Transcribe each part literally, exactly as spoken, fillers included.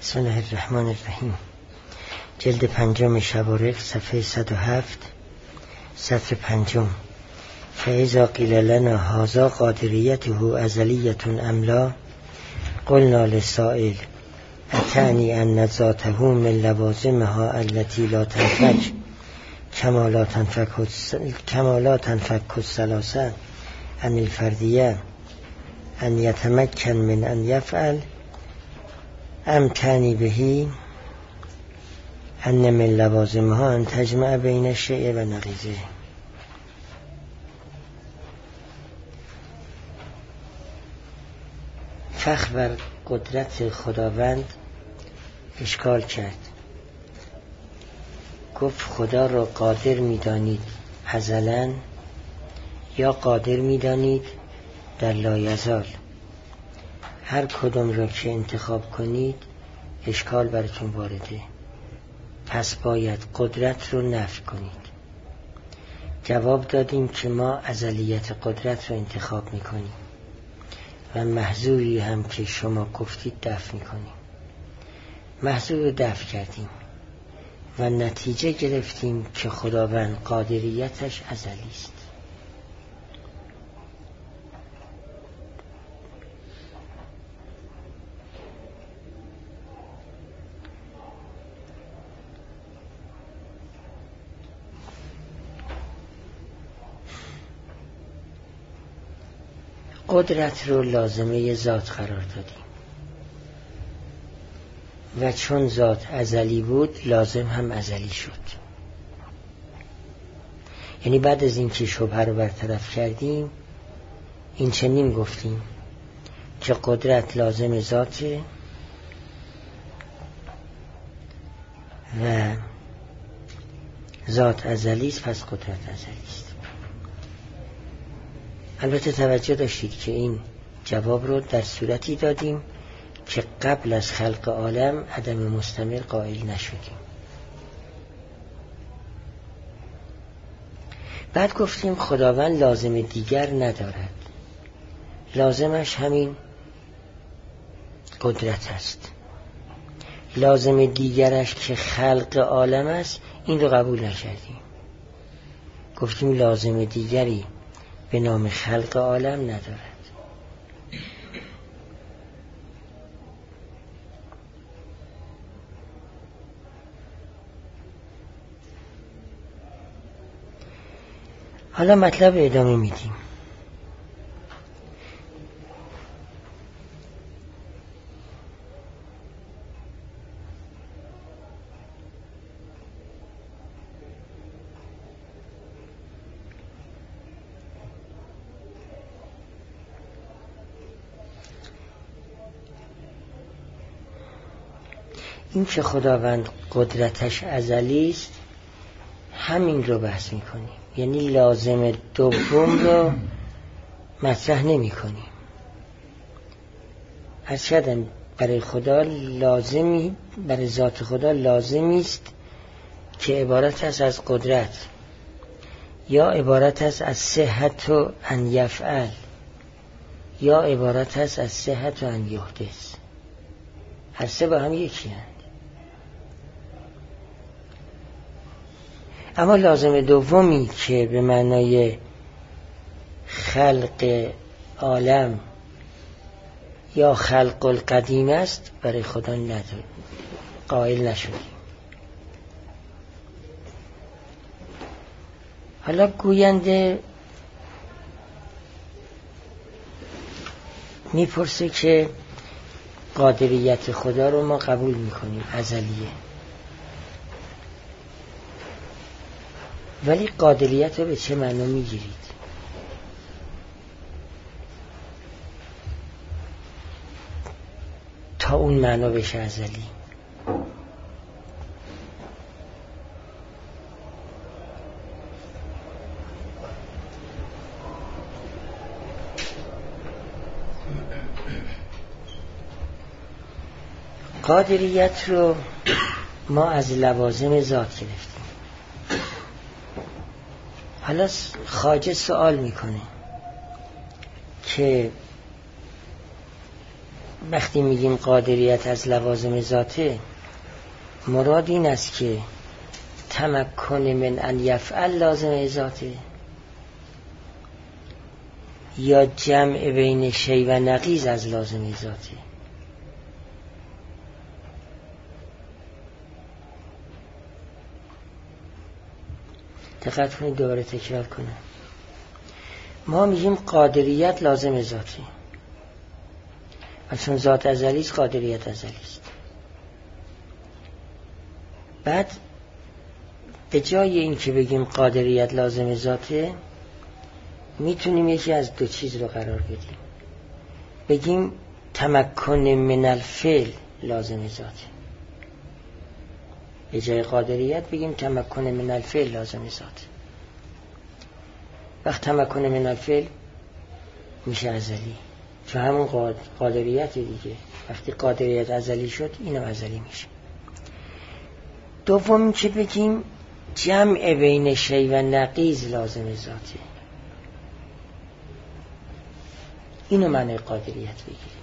بسم الله الرحمن الرحیم. جلد پنجم شوارق صفحه صد و هفت سطر پنجم. فاذا قیل لنا هذا قادریته ازلیة ام لا قلنا للسائل اتعنی ان ذاته من لوازمها التي لا تنفك كما لا تنفك كما لا تنفك الثلاثة عن الفردية ان يتمكن من ان يفعل ام تعنی بهی ان من لوازمها ان تجمع بین الشیء و نقیضه. فخر بر قدرت خداوند اشکال کرد. گفت خدا را قادر می‌دانید ازلاً یا قادر می‌دانید در لایزال؟ هر کدوم را که انتخاب کنید اشکال براتون وارده، پس باید قدرت رو نفی کنید. جواب دادیم که ما ازلیت قدرت رو انتخاب میکنیم و محظوری هم که شما گفتید دفع میکنیم. محظور رو دفع کردیم و نتیجه گرفتیم که خداوند قادریتش ازلی است. قدرت رو لازمه ذات قرار دادیم و چون ذات ازلی بود لازم هم ازلی شد. یعنی بعد از این که شبهه رو برطرف کردیم این چنین گفتیم که قدرت لازم ذاته و ذات ازلی است، پس قدرت ازلی است. البته توجه داشتید که این جواب رو در صورتی دادیم که قبل از خلق عالم عدم مستمر قائل نشدیم. بعد گفتیم خداوند لازم دیگر ندارد، لازمش همین قدرت است. لازم دیگرش که خلق عالم است این رو قبول نکردیم. گفتیم لازم دیگری به نام خلق عالم ندارد. حالا مطلب ادامه میدیم. این که خداوند قدرتش ازلی است همین رو بحث میکنیم، یعنی لازم دوم رو مطرح نمی کنیم. از شدن برای خدا لازمی، برای ذات خدا لازمی است که عبارت است از قدرت یا عبارت است از صحت و ان یفعل یا عبارت است از صحت و ان یحدث. هر سه با هم یکی هست. اما لازم دومی که به معنای خلق عالم یا خلق القدیم است برای خدا نداره، قائل نشدیم. حالا گوینده میپرسه که قادریت خدا رو ما قبول میکنیم ازلیه، ولی قادریت رو به چه معنا میگیرید؟ تا اون معنا بشه ازلی. قادریت رو ما از لوازم ذات گرفتیم. حالا خواجه سوال میکنه که وقتی میگیم قادریت از لوازم ذاته، مراد این است که تمکن من ان یفعل لازم ذاته یا جمع بین شی و نقیض از لازم ذاته. دقت کنید، دوباره تکرار کنم. ما میگیم قادریت لازم ذاته، چون ذات ازلی است قادریت ازلی است. بعد به جای این که بگیم قادریت لازم ذاته، میتونیم یکی از دو چیز رو قرار بدیم. بگیم تمکن من الفعل لازم ذاته، به جای قادریت بگیم تمکن من الفعل لازم ذاته. وقت تمکن من الفعل میشه ازلی، چون همون قادریت دیگه. وقتی قادریت ازلی شد اینم ازلی میشه. دوم که بگیم جمع بین شی و نقیض لازم ذاته، اینو معنی قادریت بگیریم.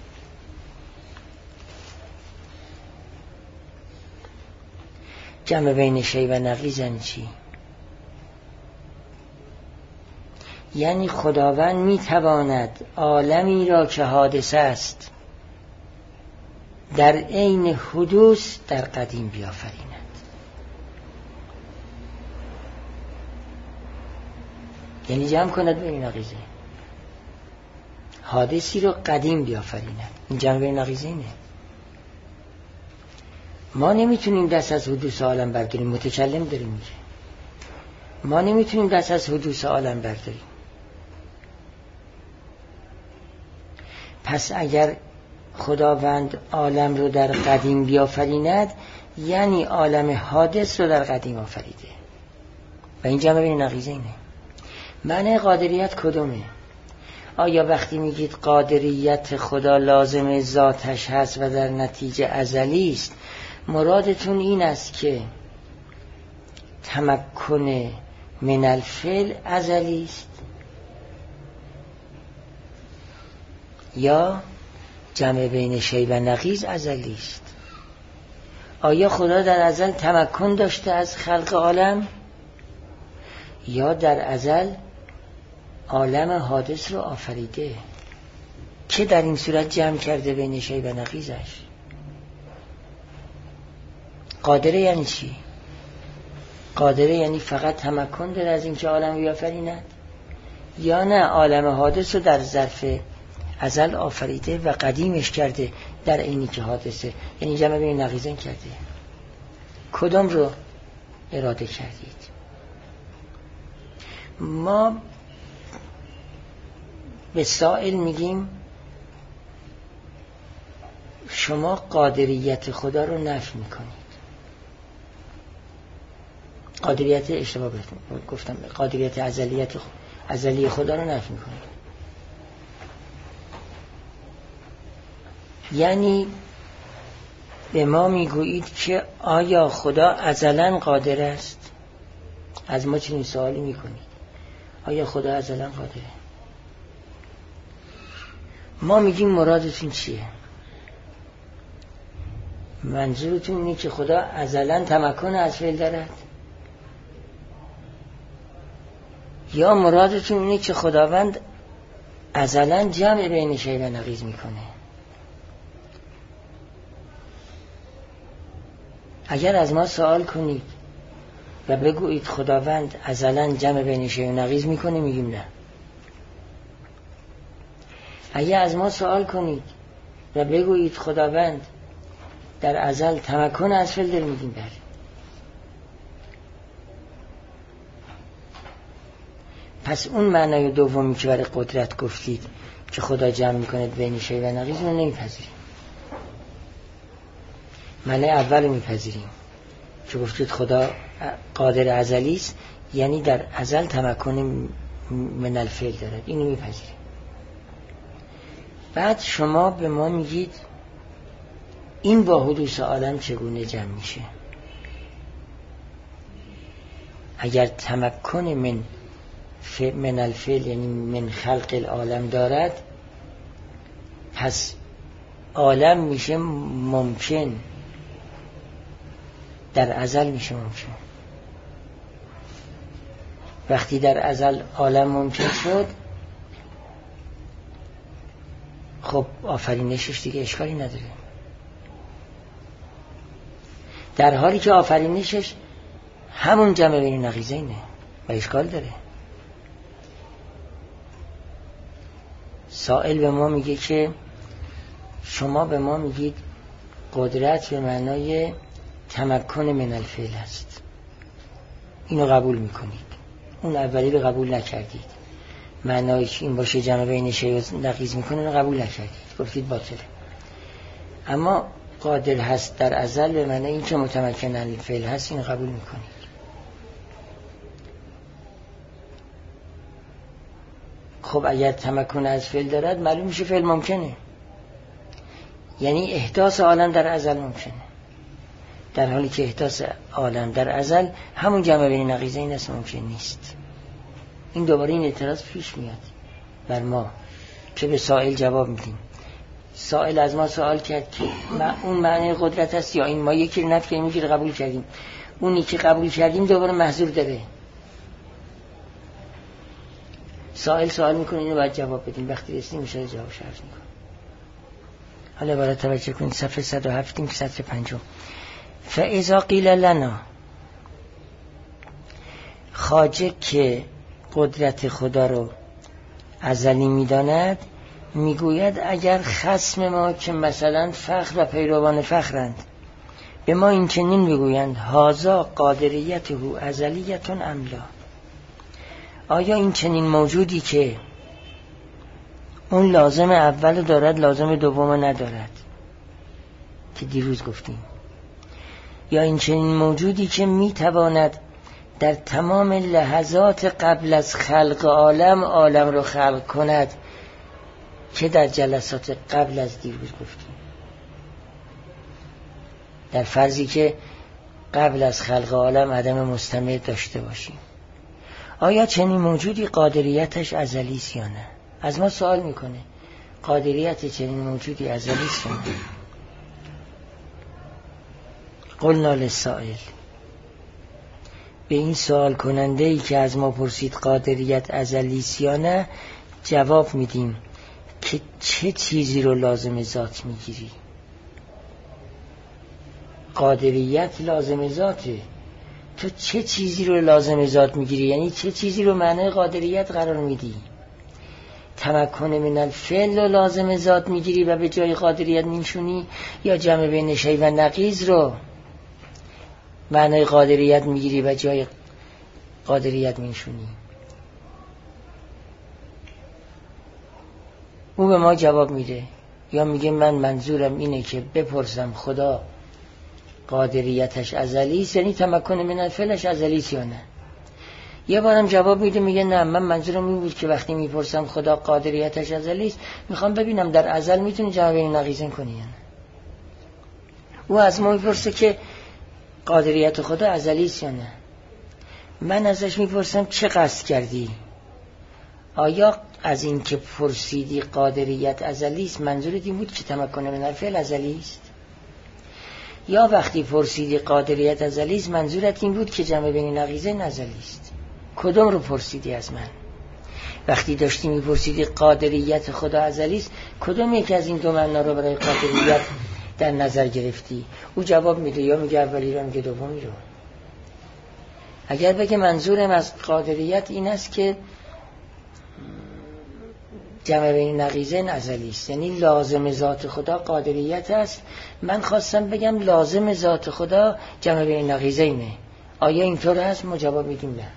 جمع بین شی و نقیض یعنی چی؟ یعنی خداوند میتواند عالمی را که حادثه است در عین حدوث در قدیم بیافریند. یعنی جمع کند بین نقیضه، حادثی رو قدیم بیافریند. این جمع بین نقیضه اینه. ما نمیتونیم دست از حدوث عالم برداریم، متکلم داریم میگه. ما نمیتونیم دست از حدوث عالم برداریم. پس اگر خداوند عالم رو در قدیم بیافریند، یعنی عالم حادث رو در قدیم آفریده. و این جمع بین نقیضه اینه. معنی قادریت کدومه؟ آیا وقتی میگید قادریت خدا لازم ذاتش هست و در نتیجه ازلی است، مرادتون این است که تمکن من الفعل ازلی است یا جمع بین شی و نقیض ازلی است؟ آیا خدا در ازل تمکن داشته از خلق عالم یا در ازل عالم حادث رو آفریده که در این صورت جمع کرده بین شی و نقیضش؟ قادره یعنی چی؟ قادره یعنی فقط تمکن داره از اینکه عالم بیافریند، یا نه عالم حادث رو در ظرف ازل آفریده و قدیمش کرده در اینی که حادثه، یعنی جمع بین نقیضین کرده؟ کدام رو اراده کردید؟ ما به سائل میگیم شما قادریت خدا رو نفی میکنید. قادریت اشتباه گفتم، قادریت ازلیت ازلی خدا رو نفی میکنید. یعنی به ما میگویید که آیا خدا ازلاً قادر است؟ از ما چنین سوالی میکنید، آیا خدا ازلاً قادره؟ ما میگیم مرادتون چیه؟ منظورتون اینه که خدا ازلاً تمکن از فعل دارد، یا مرادتون اینه که خداوند ازلاً جمع بین شی و نقیض میکنه؟ اگر از ما سوال کنید و بگویید خداوند ازلاً جمع بین شی و نقیض میکنه، میگیم نه. اگر از ما سوال کنید و بگویید خداوند در ازل تمکن از فعل داره، میگیم بله. پس اون معنای دومی که برای قدرت گفتید که خدا جمع میکنه بین شی و نقیض رو نمیپذیریم. معنای اول رو میپذیریم که گفتید خدا قادر ازلی است، یعنی در ازل تمکن من الفعل دارد، اینو میپذیریم. بعد شما به ما میگید این با حدوث عالم چگونه جمع میشه؟ اگر تمکن من من الفعل یعنی من خلق العالم دارد، پس عالم میشه ممکن، در ازل میشه ممکن. وقتی در ازل عالم ممکن شد، خب آفرینشش دیگه اشکالی نداره. در حالی که آفرینشش همون جمع بین نقیضینه و اشکال داره. سائل به ما میگه که شما به ما میگید قدرت به معنای تمکن من الفعل است، اینو قبول میکنید. اون اولی رو قبول نکردید، معنای این باشه جمع بین شیء و نقیض میکنه، اینو قبول نکردید، گفتید باطله. اما قادر هست در ازل به معنای این که متمکن من الفعل هست، اینو قبول میکنید. خب اگر تمکن از فعل دارد معلوم میشه فعل ممکنه، یعنی احداث عالم در ازل ممکنه، در حالی که احداث عالم در ازل همون جمع بین نقیضین است ممکن نیست. این دوباره این اعتراض پیش میاد بر ما که به سائل جواب میدیم. سائل از ما سوال کرد که اون معنی قدرت است یا این؟ ما یکی رو نفی کردیم، یکی رو قبول کردیم. اونی که قبول کردیم دوباره محظور داره. سائل سوال میکنه، اینو باید جواب بدیم. وقتی رسیدیم میشه جوابش عرض میکنه. حالا باید توجه کنید صفحه صد و هفت که سطر پنجم. فاذا قیل لنا، خواجه که قدرت خدا رو ازلی میداند میگوید اگر خصم ما که مثلا فخر و پیروان فخرند به ما این چنین بگویند هازا قادریته ازلیتون ام لا، آیا این چنین موجودی که اون لازم اول دارد لازم دوم ندارد که دیروز گفتیم، یا این چنین موجودی که میتواند در تمام لحظات قبل از خلق عالم عالم رو خلق کند که در جلسات قبل از دیروز گفتیم، در فرضی که قبل از خلق عالم عدم مستمر داشته باشیم، آیا چنین موجودی قادریتش ازلی است یا نه؟ از ما سوال میکنه قادریت چنین موجودی ازلی است یا نه؟ قلنا للسائل، به این سوال کننده ای که از ما پرسید قادریت ازلی است یا نه جواب میدیم که چه چیزی رو لازم ذات میگیری؟ قادریت لازم ذاته، تو چه چیزی رو لازم ذات میگیری؟ یعنی چه چیزی رو معنی قادریت قرار میدی؟ تمکن من الفعل رو لازم ذات میگیری و به جای قادریت میشونی، یا جمع بین شیء و نقیض رو معنی قادریت میگیری و جای قادریت میشونی؟ او به ما جواب میده، یا میگه من منظورم اینه که بپرسم خدا قادریتش ازلی است، یعنی تمکن من الفعلش ازلی است یا نه؟ یه بارم جواب میده میگه نه، من منظورم این بود که وقتی میپرسم خدا قادریتش ازلی است میخوام ببینم در ازل میتونی جمع بین نقیضین کنی یا نه. او از ما میپرسه که قادریت خدا ازلی است یا نه. من ازش میپرسم چه قصد کردی؟ آیا از این که پرسیدی قادریت ازلی است منظورت این بود که تمکن من الفعل ازلی است؟ یا وقتی پرسیدی قادریت ازلی است منظورت این بود که جمع بین نقیضین ازلی است؟ کدوم رو پرسیدی از من؟ وقتی داشتی میپرسیدی قادریت خدا ازلی است کدوم یک از این دو معنا رو برای قادریت در نظر گرفتی؟ او جواب میده، یا میگه اولی رو میگه دومی رو. اگر بگه منظورم از قادریت این است که جمع بین نقیضین ازلی است، یعنی لازم ذات خدا قادریت است، من خواستم بگم لازم ذات خدا جمع بین نقیضینه، آیا اینطور هست؟ ما جواب میدیم نه.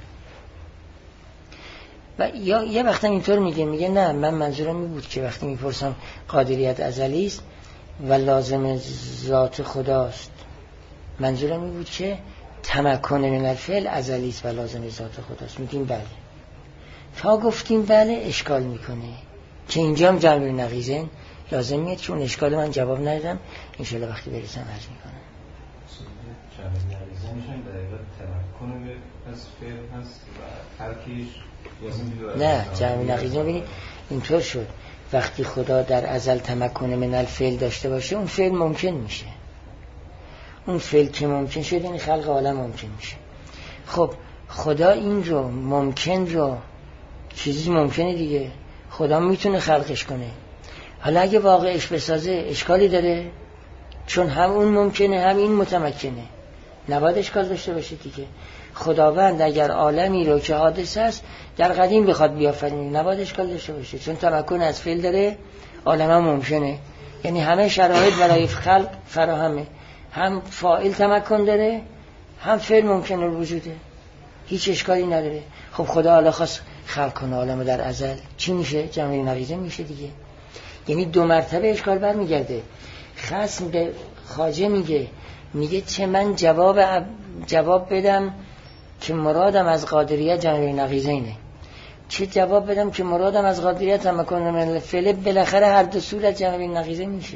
و یا یه وقتا اینطور میگه میگه نه، من منظورم این بود که وقتی میپرسم قادریت ازلی است و لازم ذات خداست منظورم این بود که تمکن من الفعل ازلی است و لازم ذات خداست. میگیم بله. تا گفتیم بله اشکال میکنه که اینجا هم جمع بین نقیضین لازم میاد که اون اشکال من جواب ندادم، انشالله وقتی برسم عرض میکنم. جمع بین نقیضین میشن در واقع تمکن از فعل هست و ترکیش. نه، جمع بین نقیضین ببینید اینطور شد وقتی خدا در ازل تمکن من الفعل داشته باشه اون فعل ممکن میشه. اون فعل که ممکن شد یعنی خلق عالم ممکن میشه. خب خدا این رو ممکن رو چیزی ممکنه دیگه، خدا میتونه خلقش کنه. حالا اگه واقعش بسازه اشکالی داره؟ چون هم اون ممکنه هم این متمکنه، نباید اشکال داشته باشه دیگه. خداوند اگر عالمی رو که حادث است در قدیم بخواد بیافرینه نباید اشکال داشته باشه، چون تمکن از فعل داره، عالم هم ممکنه. یعنی همه شرایط برای خلق فراهمه، هم فاعل تمکن داره هم فعل ممکنه وجوده، هیچ اشکالی نداره. خب خدا حالا خواست خلق کنه عالم در ازل، چی میشه؟ جمع نقیضه میشه دیگه. یعنی دو مرتبه اشکال برمیگرده. خصم به خواجه میگه میگه چه من جواب جواب بدم که مرادم از قادریت جمع نقیضینه، چه جواب بدم که مرادم از قادریت تمکن من الفعل. بالاخره هر دو صورت جمع نقیضه میشه.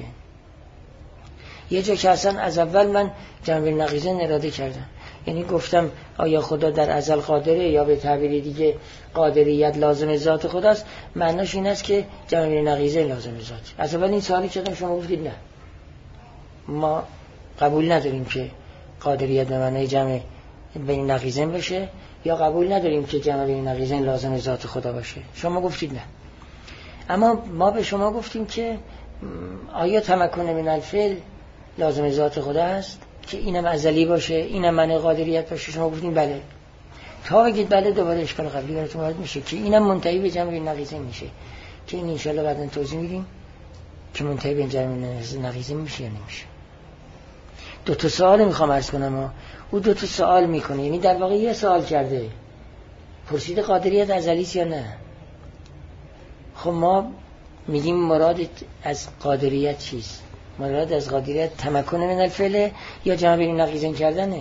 یه جا که اصلا از اول من جمع نقیضه اراده کردم، یعنی گفتم آیا خدا در ازل قادره، یا به تعبیر دیگه قادریت لازم ذات خداست، معناش این است که جمع نقیضه لازم ذات. از اول این سوالی کردم شما گفتید نه، ما قبول نداریم که قادریت به معنای جمع بین نقیضین باشه، یا قبول نداریم که جمع بین نقیضین لازم ذات خدا باشه. شما گفتید نه. اما ما به شما گفتیم که آیا تمکن من الفعل لازم ذات خدا است که اینم ازلی باشه اینم معنی قادریت باشه؟ شما گفتیم بله. تا بگید بله دوباره اشکال قبلی براتون وارد میشه که اینم منتهی به جمع بین نقیضین میشه، که این ان شاء الله بعداً توضیح میدیم که منتهی به جمع نقیضین میشه یا نمیشه. دو تا سوال میخوام عرض کنم و او دو تا سوال میکنه، یعنی در واقع یه سوال کرده، پرسید قادریت ازلیست یا نه. خب ما میگیم مراد از قادریت چیست؟ مراد از قادریت تمکن من الفعل یا جمع بین نقیضین کردنه؟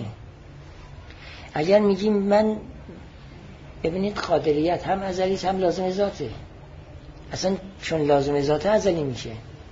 اگر میگیم من ببینید قادریت هم ازلیست هم لازم ذاته، اصلا چون لازم ذاته ازلی میشه.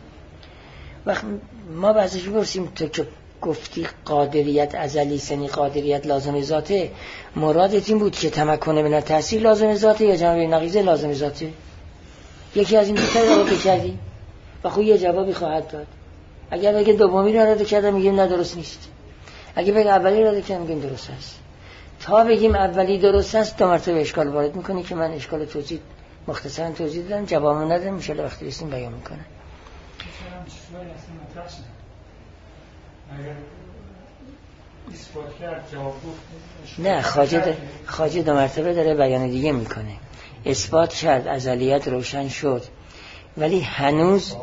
وقت ما بعضیش برسیم تو که گفتی قادریت ازلیست یعنی قادریت لازم ذاته، مرادت این بود که تمکن من التأثیر لازم ذاته یا جمع بین نقیضه لازم ذاته؟ یکی از این دو تا رو بکردی و خب یه جوابی خواهد داد. اگر بگه دومی رو رد کردم میگیم نه درست نیست، اگه بگه اولی رو رد کردم میگیم درست است. تا بگیم اولی درست است دو مرتبه اشکال وارد میکنی که من اشکال توضیح مختصرا توضیح دادم، جواب ندادم، ان شاء الله وقتی رسیدیم بیان میکنم. نه خواجه خواجه دو مرتبه داره بیان دیگه میکنه. اثبات کرد ازلیت روشن شد، ولی هنوز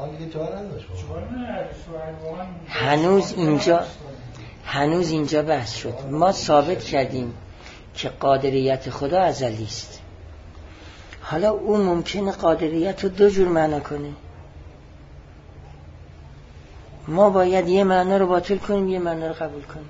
هنوز اینجا هنوز اینجا بحث شد. ما ثابت کردیم که قادریت خدا ازلی است. حالا او ممکنه قادریت رو دو جور معنا کنه. ما باید یه معنا رو باطل کنیم یه معنا رو قبول کنیم.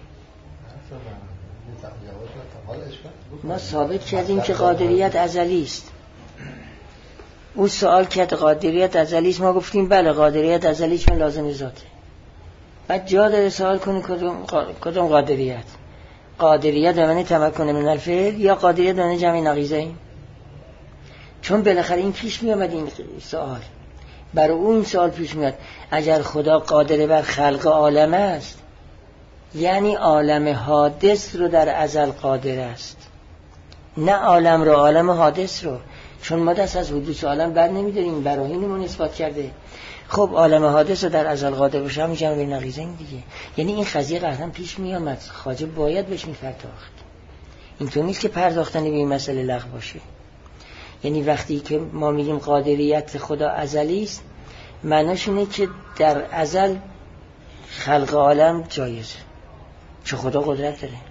ما ثابت کردیم که قادریت ازلی است. او سوال کرد قادریت ازلی است، ما گفتیم بله قادریت ازلی چون لازم ذاته. بعد جا داره سوال کنی کدوم کدوم قادریت؟ قادریت به معنی تمکن من الفعل یا قادریت به معنی جمع نقیضین؟ چون بالاخره این پیش می آمد این سوال، برای اون سوال پیش میاد اگر خدا قادر بر خلق عالم است یعنی عالم حادث رو در ازل قادر است، نه عالم رو، عالم حادث رو، چون ما دست از حدوث عالم بر نمیداریم، براهینمون اثبات کرده. خب عالم حادث رو در ازل قادر باشه هم جمع نقیضین دیگه. یعنی این قضیه قطعا پیش می آمد، خواجه باید بهش می‌پرداخت. اینطور نیست که پرداختن به این مسئله لغو باشه. یعنی وقتی که ما میگیم قادریت خدا ازلی است معناش اینه که در ازل خلق عالم جایزه چون خدا قدرت داره.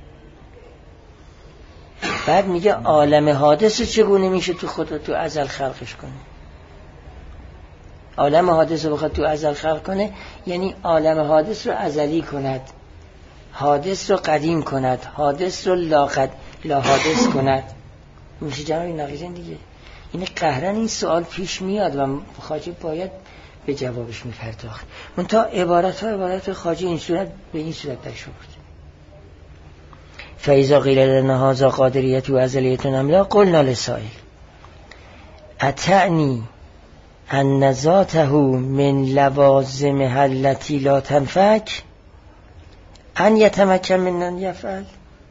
بعد میگه عالم حادث چگونه میشه تو خدا تو ازل خلقش کنه؟ عالم حادث رو بخواد تو ازل خلق کنه یعنی عالم حادث رو ازلی کند، حادث رو قدیم کند، حادث رو لا قد لا حادث کند، میشه جمع نقیضین دیگه. یعنی قهرن این سوال پیش میاد و خواجه باید به جوابش میپرداخت. منتها عبارت ها عبارت خواجه این صورت به این صورت درش آورد. فاذا قیل لنا هذا قادریت و ازلیت ام لا قلنا للسائل اتعنی ان ذاته من لوازم التي لا تنفک ان یتمکن من ان یفعل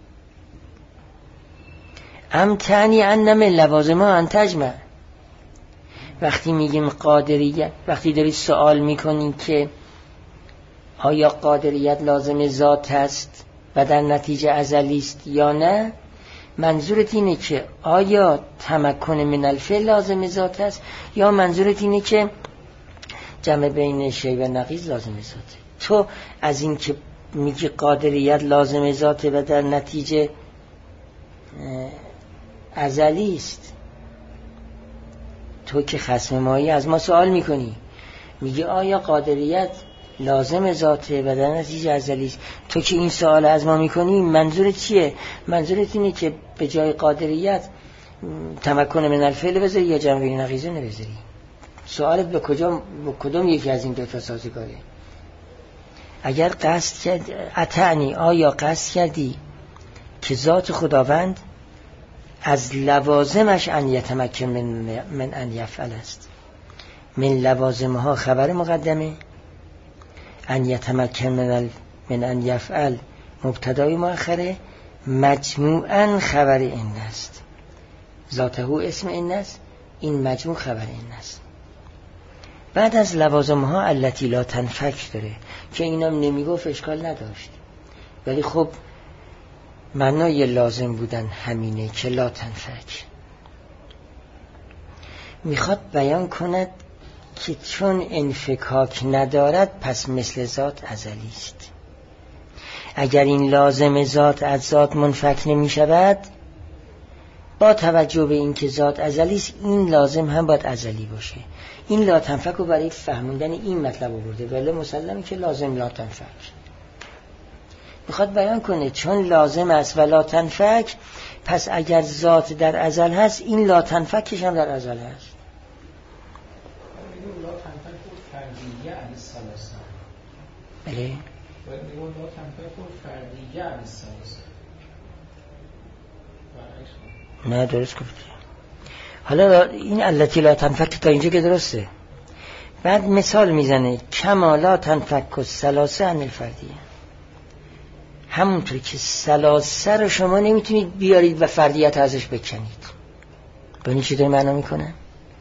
ام تعنی ان من لوازمها ان تجمع. وقتی میگیم قادریت، وقتی دارید سوال میکنید که آیا قادریت لازم ذات است و در نتیجه ازلی است یا نه، منظورت اینه که آیا تمکن من الفعل لازم ذات است یا منظورت اینه که جمع بین شی و نقیض لازم ذاته؟ تو از این که میگی قادریت لازم ذاته و در نتیجه ازلی است، تو که خصم مایی از ما سوال میکنی، میگی آیا قادریت لازم ذاته و در نتیجه ازلی است، تو که این سوال از ما میکنی منظورت چیه؟ منظورت اینه که به جای قادریت تمکن من الفعل بذاری یا جمع بین نقیضه نبذاری؟ سوالت به کجا، به کدوم یکی از این دو تا سازگاره؟ اگر قصد کرد اتعنی، آیا قصد کردی که ذات خداوند از لوازمش ان یتمکن من, من ان یفعل است. من لوازمها خبر مقدمه، ان یتمکن من, من ان یفعل مبتدای مؤخره، مجموعاً خبر این است. ذاته اسم این است، این مجموع خبر این است. بعد از لوازمها التی لا تنفک داره که اینم نمیگفت اشکال نداشت، ولی خب معنای لازم بودن همینه که لا تنفک. میخواد بیان کند که چون انفکاک ندارد پس مثل ذات ازلی است. اگر این لازم ذات از ذات منفک نمی شود، با توجه به این که ذات ازلی است، این لازم هم باید ازلی باشه. این لا تنفک رو برای فهموندن این مطلب آورده، ولی مسلمه که لازم لا تنفک. میخواد بیان کنه چون لازم است و لا تنفک، پس اگر ذات در ازل هست، این لا تنفکش هم در ازل هست. لا تنفک فردیه عن الثلاثه. بله. باید میگم لا تنفک فردیه عن الثلاثه. نه درست گفتی. حالا این التی لا تنفک تا اینجا که درسته. بعد مثال میزنه کما لا تنفک الثلاثه عن الفردیه. همونطور که ثلاثه رو شما نمیتونید بیارید و فردیت ازش بکنید. ببینید چی داره معنا میکنه؟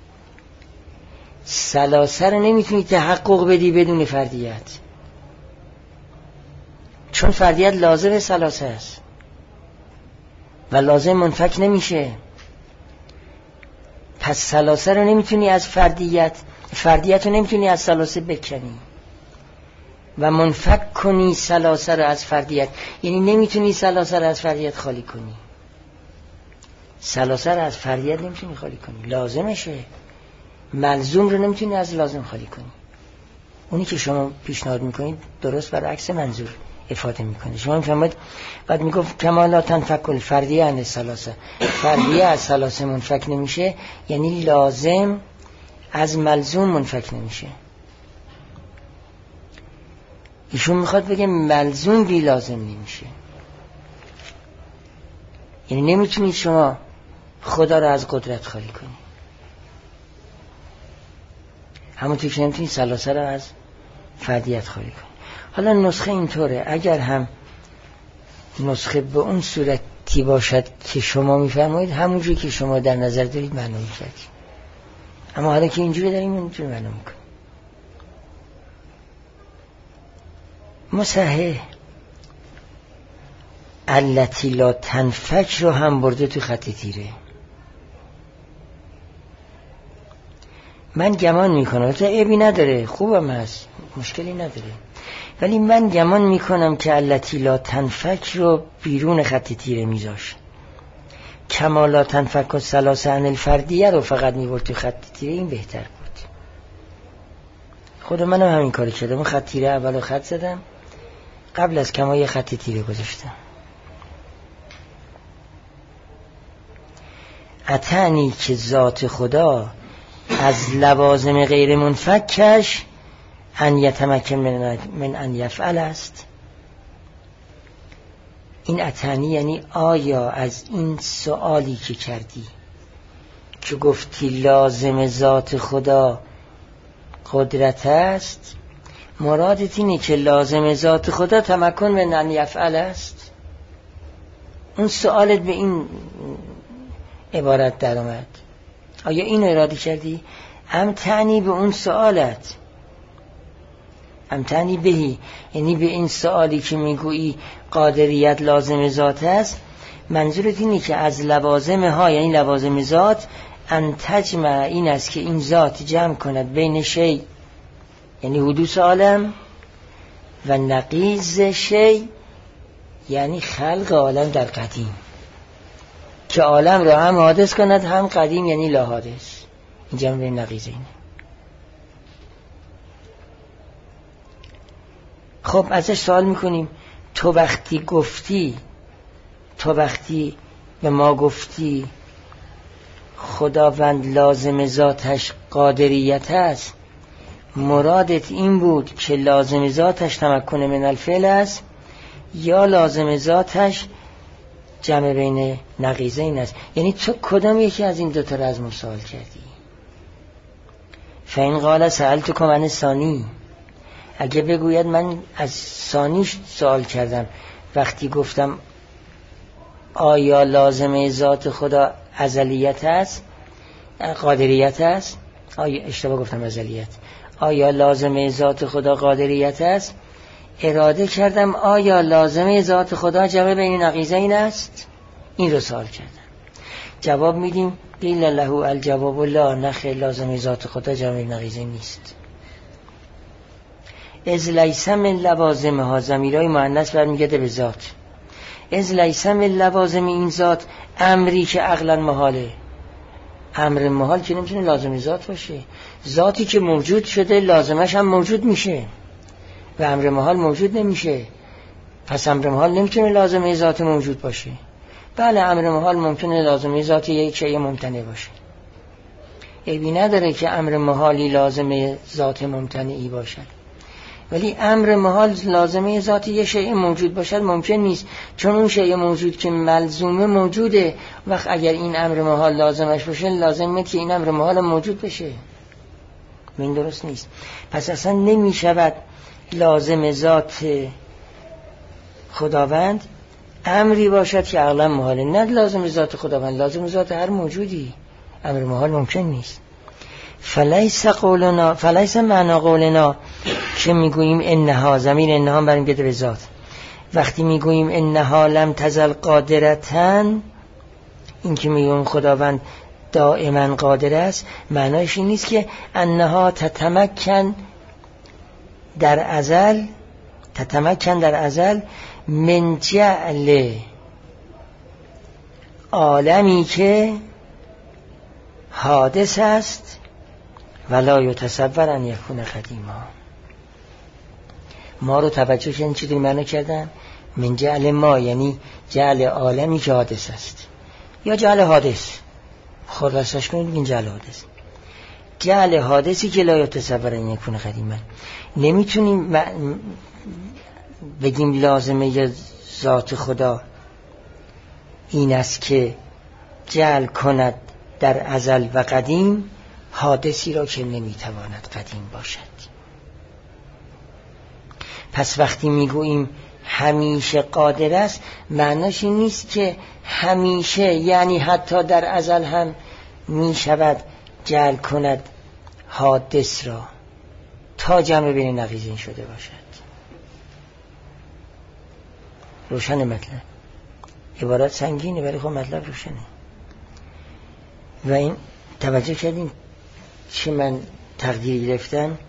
ثلاثه رو نمیتونید تحقق بدی بدون فردیت، چون فردیت لازم ثلاثه است و لازم منفک نمیشه. پس ثلاثه رو نمیتونی از فردیت، فردیت رو نمیتونی از ثلاثه بکنی و منفک کنی ثلاثه رو از فردیت، یعنی نمیتونی ثلاثه رو از فردیت خالی کنی. ثلاثه رو از فردیت نمیتونی خالی کنی، لازمشه. ملزوم رو نمیتونی از لازم خالی کنی. اونی که شما پیشنهاد میکنید درست برعکس منظور افاده میکنه. شما میفهمید بعد میگفت کمالا تنفک الفردیه عن الثلاثه، فردیه از ثلاثه منفک نمیشه، یعنی لازم از ملزوم منفک نمیشه. ایشون میخواد بگه ملزوم بی لازم نمیشه، یعنی نمیتونید شما خدا رو از قدرت خالی کنید، همونطور که نمیتونید ثلاثه رو از فردیت خالی کنید. حالا نسخه اینطوره، اگر هم نسخه به اون صورتی باشد که شما میفرمایید، همونجوری که شما در نظر دارید معنا میکردید، اما حالا که اینجوری داریم اینجوری معنا میکنیم. مصحح التی لا تنفک رو هم برده تو خط تیره. من گمان میکنم تا عیبی نداره، خوبم هست، مشکلی نداره، ولی من گمان میکنم که التی لا تنفک رو بیرون خط تیره میذاشت، کما لا تنفک و ثلاثه عن الفردیه رو فقط میبرد تو خط تیره، این بهتر بود. خود منم همین کاری کردم، خط تیره اولو خط زدم، قبل از کما یه خط تیره گذاشتم. اتعنی که ذات خدا از لوازم غیر منفکش ان یتمکن من, من ان یفعل است. این اتعنی یعنی آیا از این سوالی که کردی که گفتی لازم ذات خدا قدرت است، مرادت اینه که لازم ذات خدا تمکن من ان یفعل است؟ اون سوالت به این عبارت در آمد. آیا این اراده کردی؟ ام تعنی به اون سوالت، ام تعنی بهی، یعنی به این سوالی که میگویی قادریت لازم ذات است، منظورت اینه که از لوازم ها، یعنی لوازم ذات، ان تجمع، این است که این ذات جمع کند بین شی، یعنی حدوث عالم، و نقیض شی، یعنی خلق عالم در قدیم، که عالم را هم حادث کند هم قدیم، یعنی لا حادث. این جمع بین نقیض اینه. خب ازش سوال میکنیم تو وقتی گفتی تو وقتی به ما گفتی خداوند لازم ذاتش قادریت است، مرادت این بود که لازم ذاتش تمکن من الفعل است یا لازم ذاتش جمع بین نقیضین است؟ یعنی تو کدام یکی از این دوتا را از ما سوال کردی؟ فین قال سألتکم عن الثانی، اگه بگوید من از ثانیش سوال کردم وقتی گفتم آیا لازم ذات خدا ازلیت است، قادریت است، آیا اشتباه گفتم ازلیت، آیا لازم ذات خدا قادریت است، اراده کردم آیا لازم ذات خدا جمع بین نقیضین است، این رو سوال کردم. جواب میدیم قیل له الجواب لا، نخیر، لازم ذات خدا جمع بین نقیضین نیست. از لیس من لوازم ها، ضمیرای مؤنث برمیگرده به ذات. از لیس من لوازم این ذات امری که عقلا محاله. امر محال که نمیتونه لازم ذات باشه. ذاتی که موجود شده لازمش هم موجود میشه و امر محال موجود نمیشه. پس امر محال نمیتونه لازمه ذات موجود باشه. بله امر محال ممکنه لازمه ذات یک شیء ممتنع باشه. عیبی نداره که امر محالی لازمه ذات ممتنعی باشد، ولی امر محال لازمه ذات یک شیء موجود باشد ممکن نیست، چون اون شیء موجود که ملزومه موجوده. وقت اگر این امر محال لازمش باشه لازمه که این امر محال موجود بشه. این درست نیست. پس اصلا نمی شود لازم ذات خداوند امری باشد که عقلا محاله. نه لازم ذات خداوند، لازم ذات هر موجودی امر محال ممکن نیست. فلیس قولنا، فلیس معنا قولنا که میگوییم انها، ضمیر انها برمیگرده به ذات. وقتی میگوییم انها لم تزل قادرتن، این که میگوییم خداوند دائما قادر است، معنایش این نیست که انها تتمکن در ازل، تتمکن در ازل من جعل عالمی که حادث است ولا یتصور ان یکون قدیما. ما رو توجه کردن چی داری معنی کردن؟ من جعل ما یعنی جعل عالمی که حادث است یا جعل حادث، خلاصش کنید این جعل حادث، جعل حادثی که لا یتصور ان یکون قدیما. نمیتونیم بگیم لازمه ذات خدا این است که جعل کند در ازل و قدیم حادثی را که نمیتواند قدیم باشد. پس وقتی میگوییم همیشه قادر است، معناش این نیست که همیشه یعنی حتی در ازل هم میشود جعل کند حادث را تا جمع بین نقیضین شده باشد. روشن مطلب، عبارت سنگینه ولی خب مطلب روشنه. و این توجه کردین چی من تقدیر گرفتم؟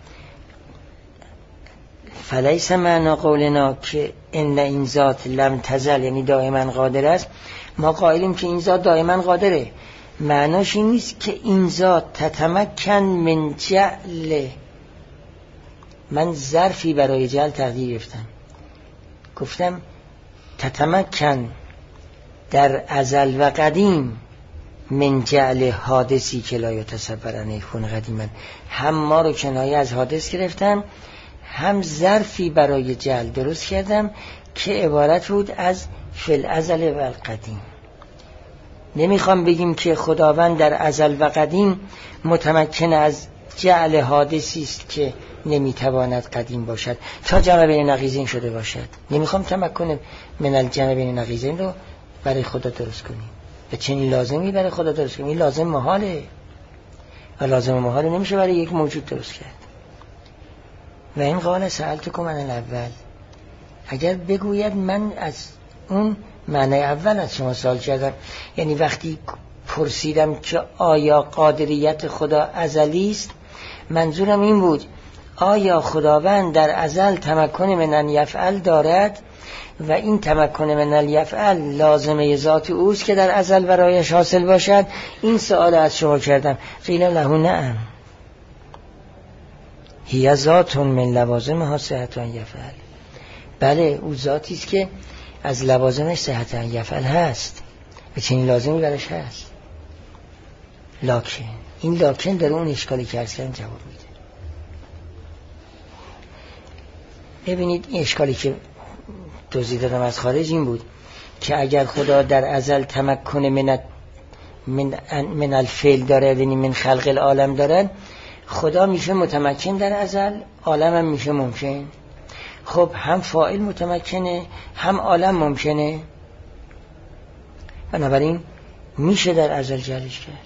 فلیس معنا قولنا که ان این ذات لم تزل یعنی دائما قادر است، ما قائلیم که این ذات دائما قادره. معناش این نیست که این ذات تتمکن من جعل. من ظرفی برای جعل تقدیر گرفتم، گفتم تتمکن در ازل و قدیم من جعل حادثی که لا یتصور ان یکون قدیما. هم ما رو کنایه از حادث گرفتم، هم ظرفی برای جعل درست کردم که عبارت بود از فی الازل و القدیم. نمیخوام بگیم که خداوند در ازل و قدیم متمکن از جعل حادثی است که نمیتواند قدیم باشد تا جمع بین نقیضین شده باشد. نمیخوام تمکن من الجمع بین نقیضین رو برای خدا درست کنیم و چنین لازمی برای خدا درست کنیم. این لازم محاله و لازم محاله نمیشه برای یک موجود درست کرد. و این قال سألتکم عن الاول، اگر بگوید من از اون معنی اول از شما سوال کردم، یعنی وقتی پرسیدم که آیا قادریت خدا ازلی است، منظورم این بود آیا خداوند در ازل تمکن من ان یفعل دارد و این تمکن من ان یفعل لازمه ذات اوست که در ازل برایش حاصل باشد. این سوال از شما کردم. قیل له نعم هی ذات من لوازمها صحت ان یفعل، بله او ذاتی است که از لوازمش صحت ان یفعل هست و چنین لازمی برش هست. لکن این لکن در اون اشکالی که عرض کردم جواب میده. ببینید این اشکالی که توضیح دادم از خارج این بود که اگر خدا در ازل تمکن من من من الفعل داره، یعنی من خلق العالم داره، خدا میشه متمکن در ازل، عالم هم میشه ممکن. خب هم فاعل متمکنه هم عالم ممکنه، بنابراین میشه در ازل جلش کرد.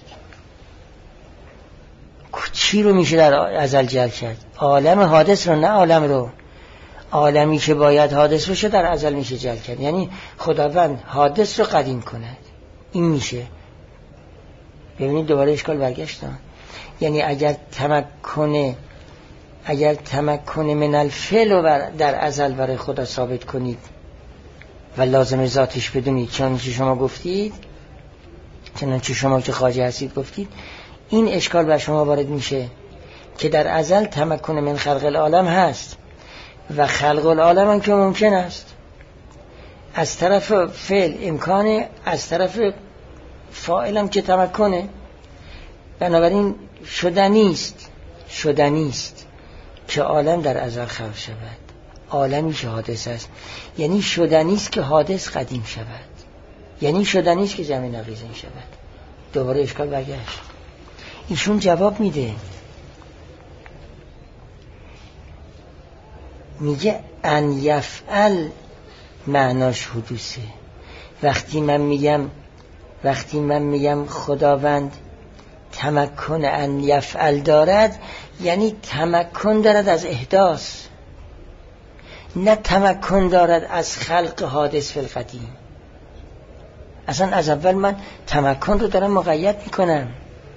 چی رو میشه در ازل جل کرد؟ عالم حادث رو، نه عالم رو. عالمی که باید حادث بشه در ازل میشه جل کرد، یعنی خداوند حادث رو قدیم کند. این میشه. ببینید دوباره اشکال برگشتن. یعنی اگر تمکن اگر تمکن من الفعل رو در ازل برای خدا ثابت کنید و لازم ذاتش بدونید، چنانچه شما گفتید، چنانچه شما که خواجه هستید گفتید، این اشکال بر شما وارد میشه که در ازل تمکن من خلق العالم هست و خلق العالم هم که ممکن است. از طرف فعل امکانه، از طرف فاعل هم که تمکنه. بنابراین شدنیست شدنیست که عالم در ازل خلق شود، عالمی که حادث است. یعنی شدنیست که حادث قدیم شود، یعنی شدنیست که جمع نقیضین شود. دوباره اشکال برگشت. ایشون جواب میده، میگه ان یفعل معناش حدوثه. وقتی من میگم وقتی من میگم خداوند تمکن ان یفعل دارد، یعنی تمکن دارد از احداث، نه تمکن دارد از خلق حادث فی القدیم. اصلا از اول من تمکن رو دارم مقید میکنم.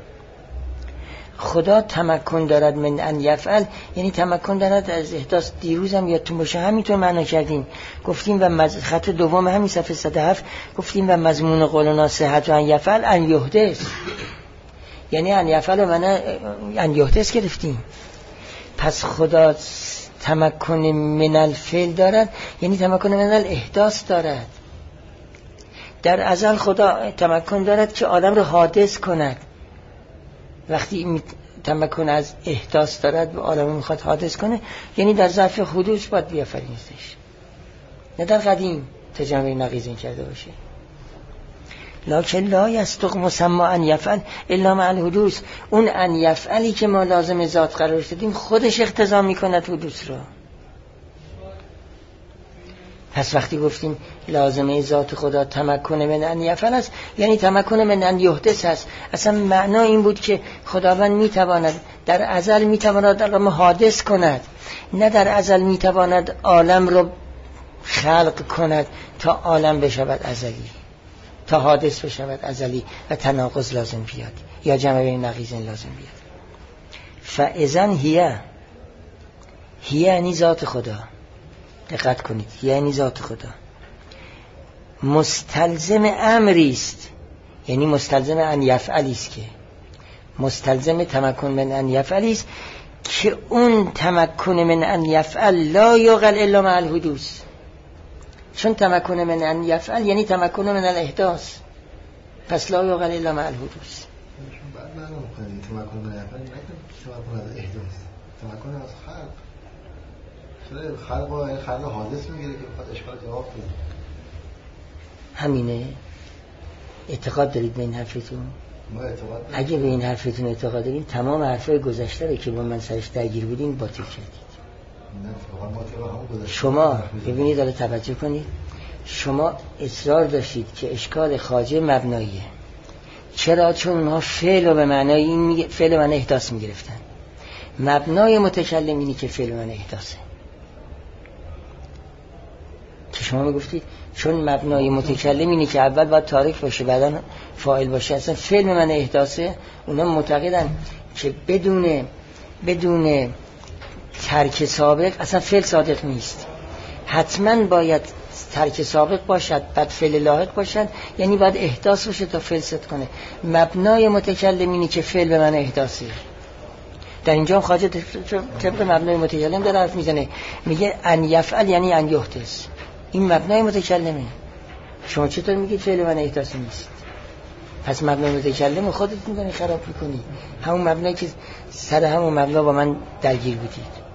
خدا تمکن دارد من ان یفعل، یعنی تمکن دارد از احداث. دیروزم یادتون باشه همینطور معنا کردیم، گفتیم و مز... خط دوم همین صفحه صد و هفت گفتیم و مضمون قولنا صحت و ان یفعل ان یحدث، یعنی ان یفعل و من ان یحدث گرفتیم. پس خدا تمکن من الفعل دارد، یعنی تمکن من الاحداث دارد. در ازل خدا تمکن دارد که آدم رو حادث کند. وقتی تمکن از احداث دارد و عالم میخواد حادث کنه، یعنی در ظرف حدوث باید بیافرینیدش، نه در قدیم تجمع نقیضین کرده باشه. لکن لا یصدق مسمى ان یفعل الا مع الحدوث. اون ان یفعلی که ما لازم ذات قرار دادیم خودش اقتضا میکند حدوث رو. پس وقتی گفتیم لازمه ذات خدا تمکن من ان یفعل است، یعنی تمکن من ان یحدث است. اصلا معنا این بود که خداوند میتواند در ازل میتواند عالم حادث کند، نه در ازل میتواند عالم رو خلق کند تا عالم بشود ازلی، تا حادث بشود ازلی و تناقض لازم بیاد یا جمع بین نقیضین لازم بیاد. فاذن هیه هیه یعنی ذات خدا. دقت کنید، یعنی ذات خدا مستلزم امری است، یعنی مستلزم ان یفعلی است، که مستلزم تمکن من ان یفعلی است که اون تمکن من ان یفعل لا یقل الا مع الحدوث. چون تمکن من ان یفعل یعنی تمکن من الاحداث، پس لا یقل الا مع الحدوث. بعد معنا می‌کنید تمکن من یفعل نه تمکن از احداث، تمکن از خلق. شده خلق و خلق حادث میگیره که بخواد اشکال جواب بده. همینه. اعتقاد دارید به این حرفتون؟ اگه به این حرفتون اعتقاد دارین تمام حرفای گذشته رو که با من سرش درگیر بودین باطل کردید. شما ببینید داره توجه کنید، شما اصرار داشتید که اشکال خواجه مبناییه. چرا؟ چون اونها فعل رو به معنای این می... فعل من احداث میگرفتن. مبنای متکلم اینی که فعل من احداثه، که شما میگفتید چون مبنای متکلم اینی که اول باید تاریک باشه بعدا فاعل باشه، اصلا فعل من احداثه. اونا معتقدن که بدون بدون ترک سابق اصلا فعل صادق نیست، حتما باید ترک سابق باشد بعد فعل لاحق باشد، یعنی باید احداث باشه تا فعل صدق کنه. مبنای متکلم اینی که فعل به من احداثه. در اینجا خواجه طبق مبنای متکلم داره حرف میزنه، میگه ان یفعل یعنی ان یحدث، این مبنای متکلمه. شما چطور میگید فعل من احداث نیست؟ پس مبنای متکلم خودت میدونی خراب میکنی، همون مبنایی که سر همون مبنا با من درگیر بودید.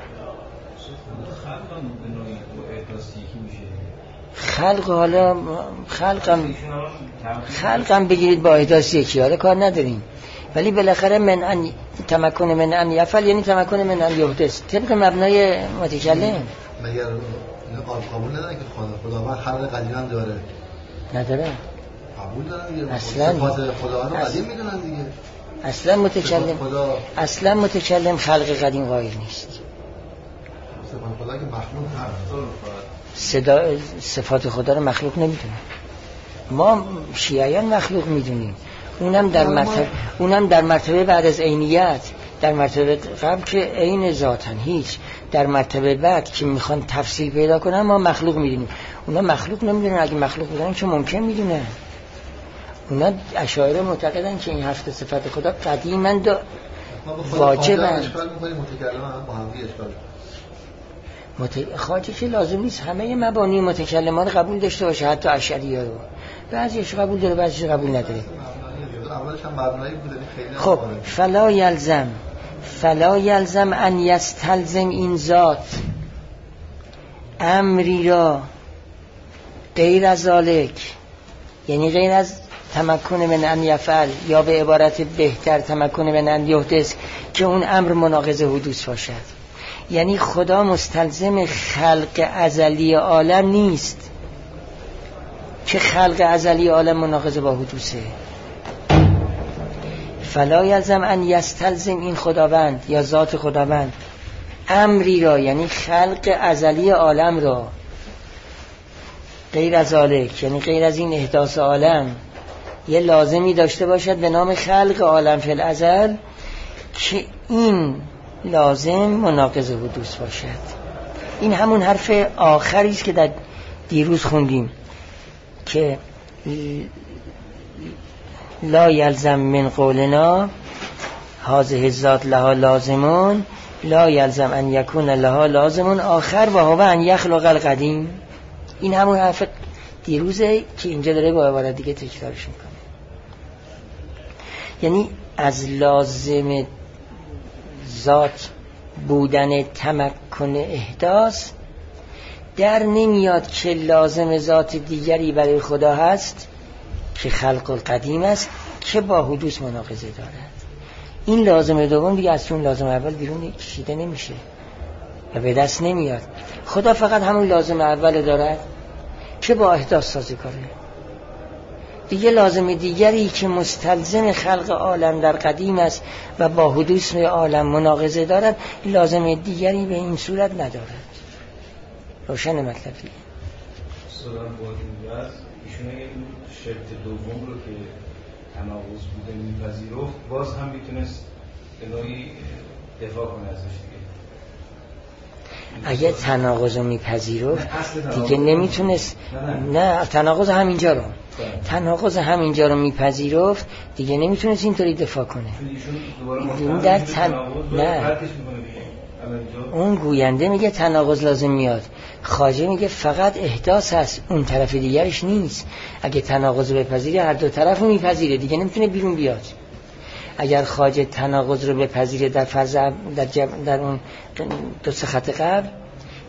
خلق حالا خلقم خلقم بگیرید با احداثی یکی، حالا کار نداریم، ولی بالاخره من ان تمکن من ان یفعل یعنی تمکن من ان یحدث طبق مبنای متکلم. مگر قبول ندارن که خداوند خلق قدیم هم داره؟ نداره، قبول دارن دیگه. اصلا خداوند رو قدیم میدونن دیگه. اصلا متکلم خدا... اصلا متکلم خلق قدیم قائل نیست. صفات خدا که مخلوق هست، صدا صفات خدا رو مخلوق نمیدونه. ما شیعیان مخلوق میدونیم، اونم در مرتبه اونم در مرتبه بعد از عینیت. در مرتبه قبل که عین ذاتن هیچ، در مرتبه بعد که میخوان تفصیل پیدا کنن ما مخلوق میدونیم، اونا مخلوق نمیدونن. اگه مخلوق بودن که ممکن میدونن. اونا اشاعره معتقدن که این هفت صفات خدا قدیمند و واجبند. اشکال می‌کنیم متکلم با هم اشکال مت... خواجه که لازم نیست همه مبانی متکلمان قبول داشته باشه، حتی اشعری‌ها رو بعضیش قبول داره بعضیش قبول نداره. اولش هم مبنایی بوده خیلی. خب فلا یلزم فلا یلزم ان یستلزم این ذات امری را غیر از ذالک، یعنی غیر از تمکن من ان یفعل، یا به عبارت بهتر تمکن من ان یحدث، که اون امر مناقض حدوث باشد. یعنی خدا مستلزم خلق ازلی عالم نیست که خلق ازلی عالم مناقض با حدوثه. فلا یلزم ان یستلزم این خداوند یا ذات خداوند امری را، یعنی خلق ازلی عالم را، غیر از ذالک، یعنی غیر از این احداث عالم، یه لازمی داشته باشد به نام خلق عالم فی الازل که این لازم مناقض حدوث باشد. این همون حرف آخری است که در دیروز خوندیم که لا یلزم من قولنا هذه الذات لها لازمون لا یلزم ان یکون لها لازمون آخر و هو ان یخلق القدیم. این همون حرف دیروزه که اینجا داره با عبارت دیگه تکرارش میکنه. یعنی از لازم ذات بودن تمکن احداث در نمیاد که لازم ذات دیگری برای خدا هست که خلق القدیم است که با حدوث مناقضه دارد. این لازم دوم دیگه از اون لازم اول بیرون کشیده نمیشه و به دست نمیاد. خدا فقط همون لازم اول دارد که با احداث سازگاره. دیگه لازم دیگری که مستلزم خلق عالم در قدیم است و با حدوث عالم مناقضه دارد، لازم دیگری به این صورت ندارد. روشن مطلبی سلام با است ایشون اگه این شرط دوم رو که تناقض بوده میپذیرفت باز هم میتونست به نوعی دفاع کنه ازش دیگه. اگه تناقض رو میپذیرفت دیگه نمیتونست. نه تناقض همینجا رو تناقض همینجا رو میپذیرفت دیگه نمیتونست اینطوری دفاع کنه. این در تن... نه اون گوینده میگه تناقض لازم میاد، خواجه میگه فقط احداث هست، اون طرف دیگرش نیست. اگه تناقض رو بپذیره هر دو طرف رو میپذیره دیگه نمیتونه بیرون بیاد. اگر خواجه تناقض رو بپذیره در فرض در, جب... در اون دو سه خط قبل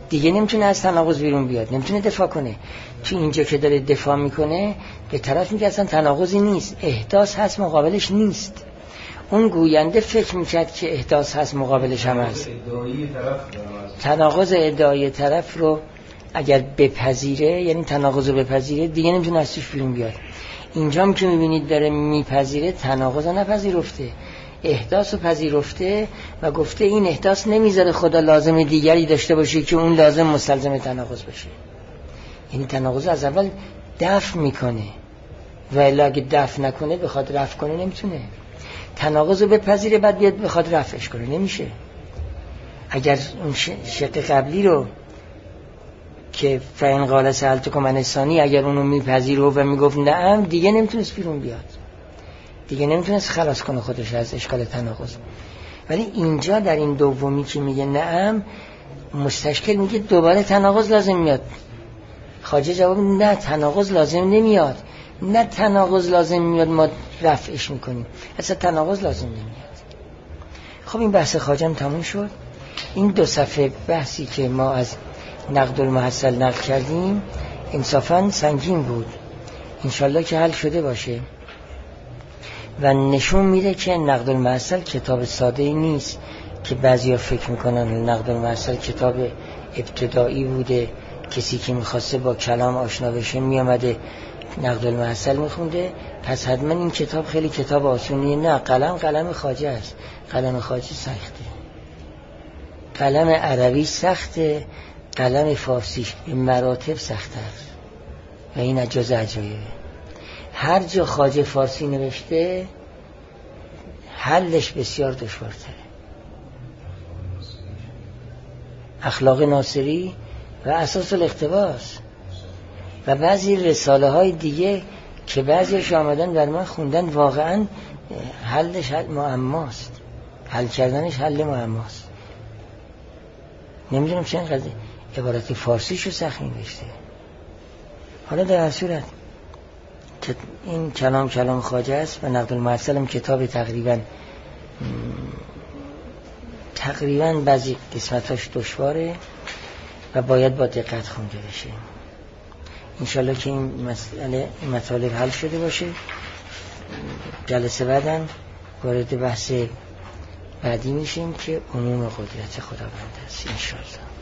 دیگه نمیتونه از تناقض بیرون بیاد، نمیتونه دفاع کنه. تو اینجا که داره دفاع میکنه به طرف میگه اصلا تناقضی نیست، احداث هست مقابلش نیست. اون گوینده فکر میکرد که احداث هست مقابلش هم هست. تناقض ادعای طرف رو اگر بپذیره، یعنی تناقض رو بپذیره، دیگه نمیتونه از توش بیرون بیاد. اینجا هم که میبینید داره میپذیره، تناقض رو نپذیرفته، احداث رو پذیرفته و گفته این احداث نمیذاره خدا لازم دیگری داشته باشه که اون لازم مستلزم تناقض باشه. یعنی تناقض از اول دفع میکنه و الا اگه دفع نکنه بخواد رفع کنه نمیتونه. تناقض رو بپذیره بعد بیاد بخواد رفعش کنه، نمیشه. اگر اون شق قبلی رو که فین قال سألتکم عن الثانی اگر اونو میپذیره و میگفت نعم، دیگه نمیتونست بیرون بیاد، دیگه نمیتونست خلاص کنه خودش از اشکال تناقض. ولی اینجا در این دومی که میگه نعم، مستشکل میگه دوباره تناقض لازم میاد. خواجه جواب نه، تناقض لازم نمیاد، نه تناقض لازم میاد ما رفعش میکنیم، اصلا تناقض لازم نمیاد. خب این بحث خواجه هم تموم شد. این دو صفحه بحثی که ما از نقد المحصل نقل کردیم انصافاً سنگین بود، انشالله که حل شده باشه و نشون میده که نقد المحصل کتاب ساده ای نیست که بعضیا فکر میکنن نقد المحصل کتاب ابتدایی بوده، کسی که میخواسته با کلام آشنا بشه میامده نقد المحصل میخونده، پس حتما این کتاب خیلی کتاب آسونیه. نه، قلم قلم خواجه است، قلم خواجه سخته، قلم عربی سخته، قلم فارسی به مراتب سخته است و این اجاز عجایبه. هر جا خواجه فارسی نوشته حلش بسیار دشوارتره. اخلاق ناصری و اساس الاقتباس و بعضی رساله های دیگه که بعضیش آمدن بر من خوندن، واقعا حلش حل معماست، حل کردنش حل معماست. نمیدونم چه اینقدر عبارت فارسیشو سخت نوشته. حالا در هر صورت که این کلام کلام خواجه است و نقد المحصل هم کتاب تقریبا تقریبا بعضی قسمتاش دشواره و باید با دقت خونده بشه. انشالله که این مسئله این مطالب حل شده باشه. جلسه بعدم وارد بحث بعدی میشیم که عموم قدرت خداوند است انشالله.